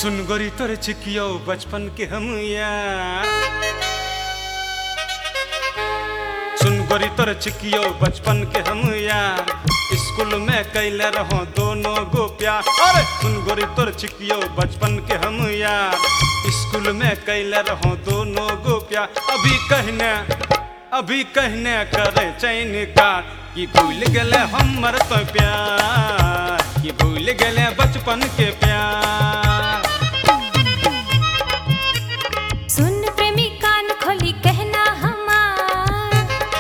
सुन गोरी तोरे चिकियो बचपन के हम यार, सुन गोरी तोरे चिकियो बचपन के हम यार, स्कूल में कैले रहो दोनों गो प्यार। अरे सुन गोरी तोरे चिकियो बचपन के हम यार, स्कूल में कैले रहो दोनों गो प्यार। अभी कहने करे चैन कार कि भूल गले हमर तो प्यार, कि भूल गले बचपन के प्यार। सुन प्रेमी कान खोली कहना हमार,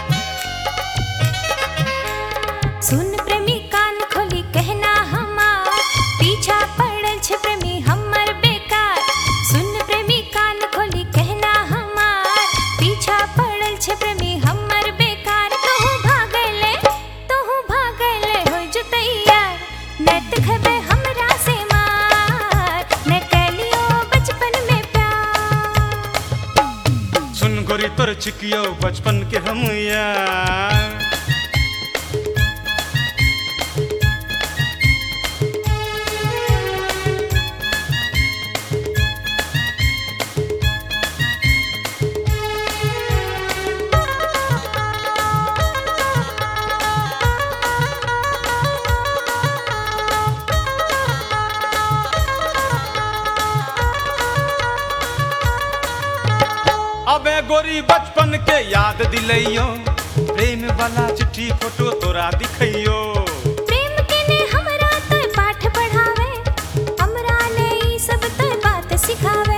सुन प्रेमी कान खोली कहना हमार, पीछा पड़ल छे प्रेमी हमर बेकार। सुन प्रेमी कान खोली कहना हमार, पीछा पड़ल छे प्रेमी हमर बेकार। तोहू भागले हो जो तैयार, नत खबे हमरा से मार, न कलियो बचपन में प्यार। सुन गोरी तोर चिकियो बचपन के हम यार, अबे गोरी बचपन के याद दिलैयो, प्रेम वाला चिट्ठी फोटो तोरा दिखैयो। प्रेम के ने हमरा तो पाठ पढ़ावे, हमरा ले ई सब तो बात सिखावे।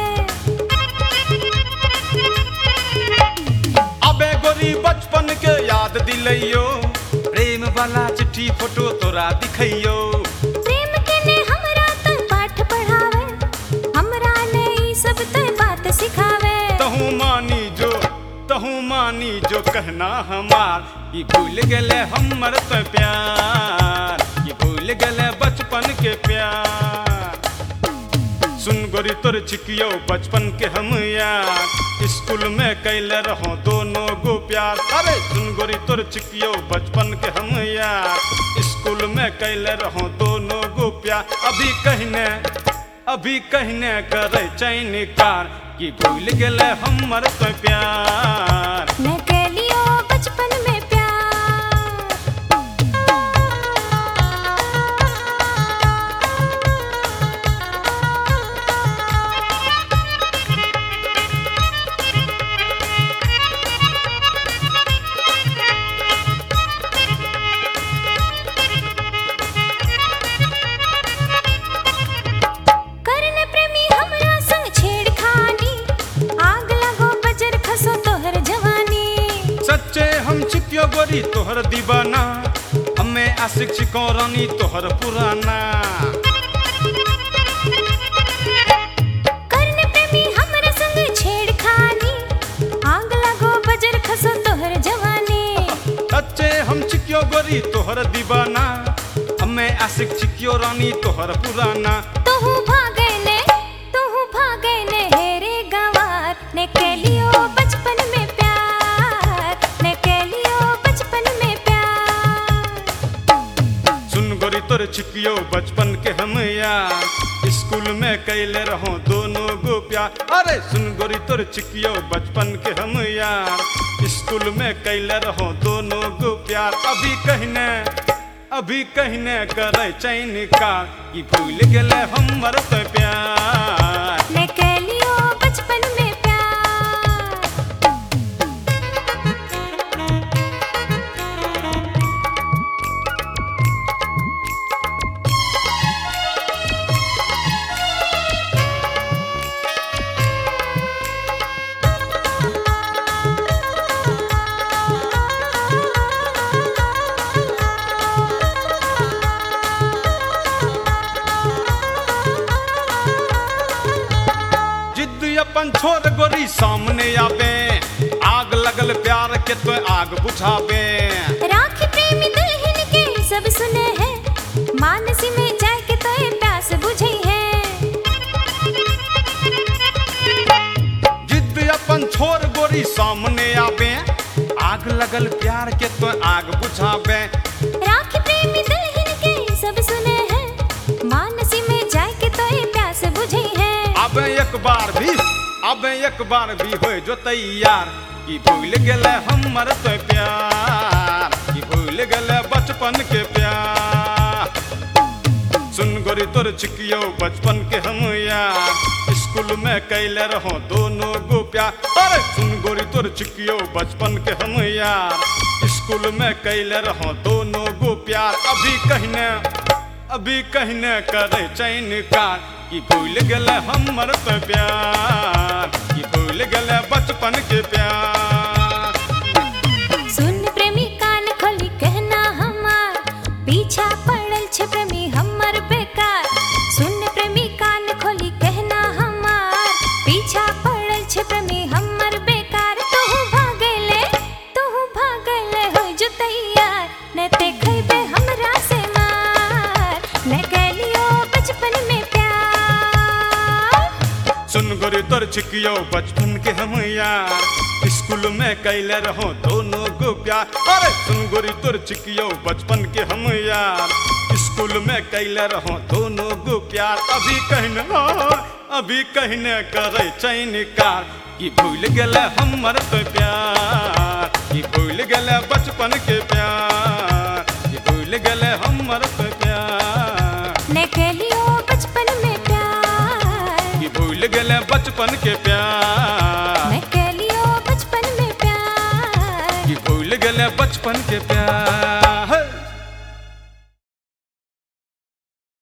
अबे गोरी बचपन के याद दिलैयो, प्रेम वाला चिट्ठी फोटो तोरा दिखैयो। प्रेम के ने हमरा तो पाठ पढ़ावे, हमरा ले ई सब तो बात सिखावे। तहू मानी जो कहना हमार, कि भूल गले हमर तो प्यार, कि भूल गले बचपन के प्यार। सुन गोरी तोर चिकियो बचपन के हम यार, स्कूल में कैले रहो दोनों गो प्यार। अरे सुन गोरी तोर चिकियो बचपन के हम यार, स्कूल में कैले रहो दोनों गो प्यार। अभी कहने करे चैन कार, कि भूल गले हमर तो प्यार, न कलियो बचपन में प्यार। करन प्रेमी हमरा संग छेड़खानी, आग लगो बजर खसो तोहर जवानी। सच्चे हम चिकियो गोरी तोहर दीवाना, हमें आशिक चिको रानी तोहर पुराना। करन प्रेमी हमरा संग छेड़खानी, आग लगो बजर खसो तोहर जवानी। सच्चे हम चिकियो गोरी तोहर दीवाना, हमें आशिक चिकियो रानी तोहर पुराना। तोहू भागने हेरे गवार, ने कलियो बचपन में प्यार, ने कलियो बचपन में प्यार। सुन गोरी तोर चिकियो बचपन के हम यार, स्कूल में कैले रहो दोनों गो प्यार। अरे सुन गोरी तोर चिकियो बचपन के हम यार, स्कूल में कैले रहो दोनों गो प्यार। अभी कहने करे चैन कार, कि भूल गले हमर तो प्यार, ने कलियो बचपन में प्यार। अपन छोड़ गोरी सामने आवे, आग लगल प्यार के तो आग बुझावे। राखी प्रेमी दुल्हन के सब सुने हैं, मानसी में जाए के तो प्यास बुझे है। जिद अपन छोड़ गोरी सामने आवे, आग लगल प्यार के तो आग बुझावे। राखी प्रेमी दुल्हन के सब सुने हैं, मानसी में जाए के तो प्यास बुझे है। अब एक बार भी हो जो तैयार कि भूल गले हमर तो प्यार, कि भूल गले बचपन के प्यार। सुन गोरी तोर चिकियो बचपन के हम यार, स्कूल में कैले रहो दोनों गो प्यार। अरे सुन गोरी तोर चिकियो बचपन के हम यार, स्कूल में कैले रहो दोनों गो प्यार। अभी कहने करे चैन कार कि भूल गले हमर तो प्यार, कि भूल गले बचपन के प्यार। सुन प्रेमी कान खोली कहना हमार, पीछा पड़ल छे प्रेमी हमर बेकार। सुन प्रेमी कान खोली कहना हमार, पीछा पड़ल छे प्रेमी हमर बेकार। तू भागले हो जो तैयार, न ते खइबे हमरा से मार, न कैलियो बचपन में प्यार। सुन गोरी तोर चिकियो बचपन के हम यार, स्कूल में कैले रहो दोनों गो प्यार। अरे सुन गोरी तोर चिकियो बचपन के हम यार, स्कूल में कैले रहो दोनों गो प्यार। अभी कहने करे चैन कार कि भूल गले हमर तो प्यार, कि भूल गले बचपन के प्यार, कि भूल गले हमर तो प्यार। न कैलियो बचपन में प्यार, कि भूल गले बचपन के प्यार, न कैलियो बचपन में प्यार। कि भूल गले बचपन के प्यार।